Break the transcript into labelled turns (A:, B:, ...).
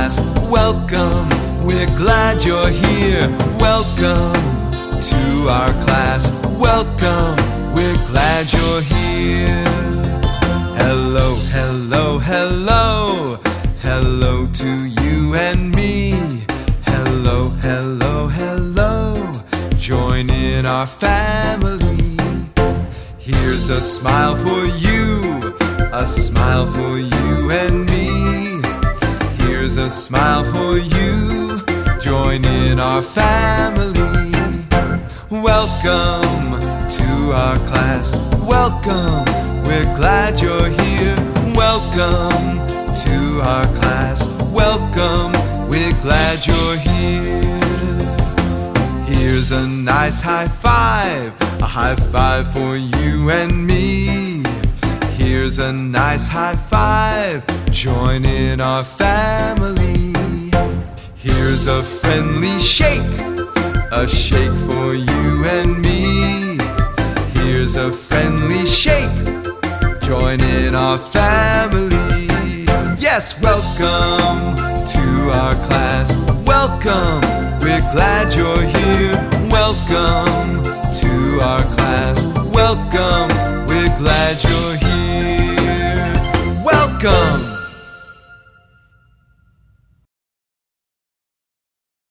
A: class. Welcome, we're glad you're here. Welcome to our class. Welcome, we're glad you're here. Hello, hello, hello. Hello to you and me. Hello, hello, hello. Join in our family. Here's a smile for you, a smile for you and me. Here's a smile for you. Join in our family. Welcome to our class. Welcome, we're glad you're here. Welcome to our class. Welcome, we're glad you're here. Here's a nice high five, a high five for you and me. Here's a nice high five. Join in our family. Here's a friendly shake, a shake for you and me. Here's a friendly shake. Join in our family. Yes, welcome to our class. Welcome, we're glad you're here. Welcome to our class. Welcome, we're glad you're here. Welcome.